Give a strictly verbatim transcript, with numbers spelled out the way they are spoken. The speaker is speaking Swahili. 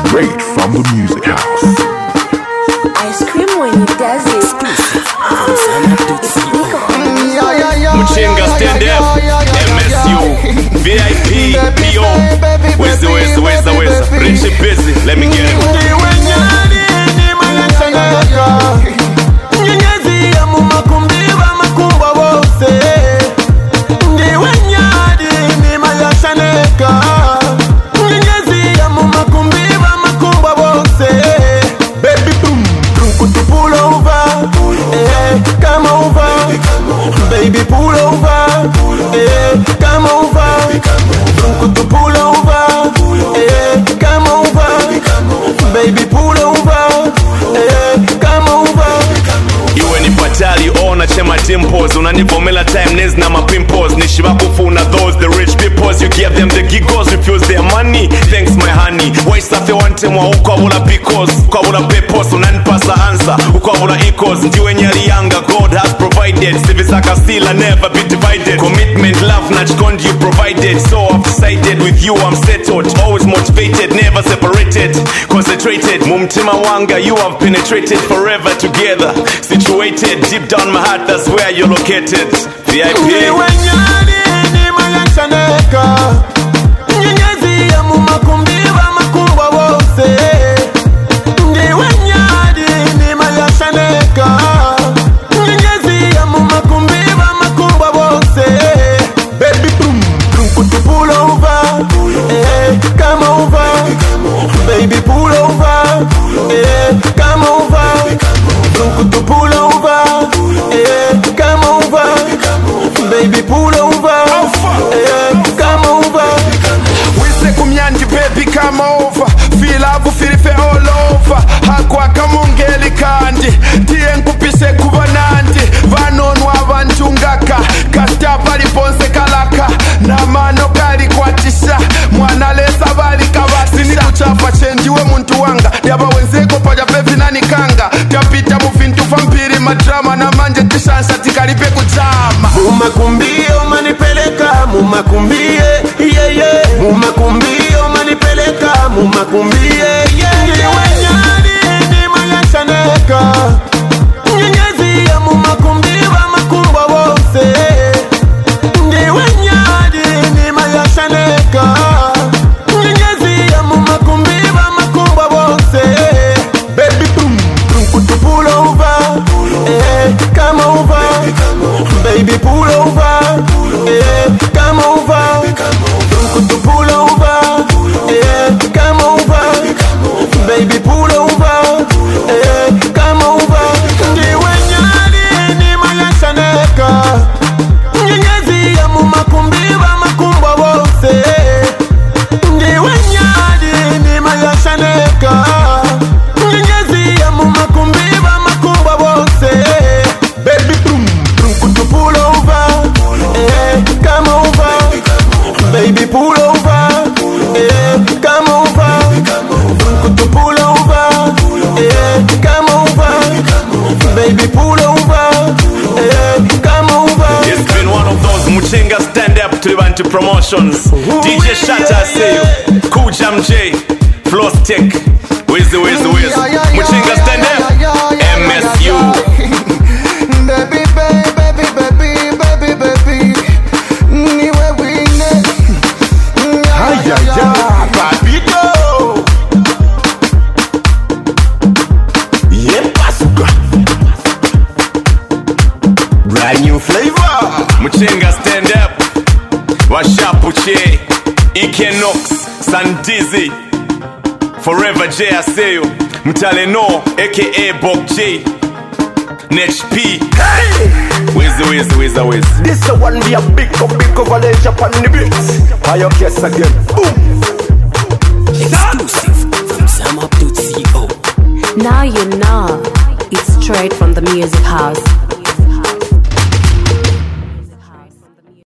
Straight from the music house. Ice cream when he does it. Muchinga stand up, M S U, V I P, P O. Where's the, where's the, where's the, where's the? Rich and busy, let me get it. Baby, pull over, eh, come over. Don't to pull over, eh, come over. Baby, pull over, eh, come over. Iwe ni patali ona chema dimples. Unanivomela time nez na ma pimples. Nishibakufuna those the rich peoples. You give them the giggles, refuse their money. Thanks my honey. Why safi wante mwa ukwabula because ukwabula pepos. Unanipasa answer, ukwabula equals. Ndiwe nyari yanga, God has provided. Civisaka still I never be divided. Commitment, love, not con you provided. So I've decided with you I'm settled. Always motivated, never separated. Concentrated, mumtima wanga, you have penetrated. Forever together, situated. Deep down my heart, that's where you're located. V I P. Baby, pull over, eh, come over. Don't to pull over, eh, come over. Baby, pull over, eh, come over. We say kumyanji, baby, come over. Feel love, feel it all over. Hakwa kamungeli kandi, tien kupise kubanandi. Vanonwa vanchungaka, kastapa liponse kalaka. Namano kali kwa tisha, mwana lesa bali kabasisha. Sini kuchapa chenji we muntu wanga. Yaba wenzeko paja pepi nani kanga. Kapita mufintu vampiri madrama. Na manje tishansha tikaripe kuchama. Mumakumbie umanipeleka, mumakumbie, yeah yeah. Mumakumbie umanipeleka, mumakumbie, yeah yeah. Ndiwe nyari ni mayansaneka. Nyenyezi ya mumakumbie wa makumba wose. Ndiwe nyari ni mayansaneka. Nyenyezi ya mumakumbie wa makumba wose. Baby boom, boom to pull over, eh, come over. Baby, pull over, eh, come over. Don't to pull over, eh, come over. Baby, pull over, eh, come over. Ndiwe nyari ni mayansaneka. Nyenyezi ya mumakumbi wa makumba wose. Ndiwe nyari ni mayansaneka. Nyenyezi ya mumakumbi wa makumba wose. Baby, boom, boom to pull over, eh, come over. Baby, pull over, eh, come over. Boom to pull over, eh, come over. Baby, pull over, eh, come over. It's been one of those Muchinga stand up to the promotions. D J Shatta, I say you. Cool Jam J, Flow Stick. Where's the, where's the, where's the? Muchinga stand up, M S U. Baby, baby, baby, baby, baby, baby. Niwe wine. Ay, ay, ay, papito. Yeah, pasuka. Brand new flavor. Muchinga stand up, Washapuche, Ikenox, Sandizi, Forever J, I say you. Mtaleno, aka Bok J, Nech P. Hey! Where's the, where's the, where's the, where's the? This the one be a big up, big coverage up on the beats. How your case again? Boom. Exclusive from Sam Up dot co. Now you know it's straight from the music house.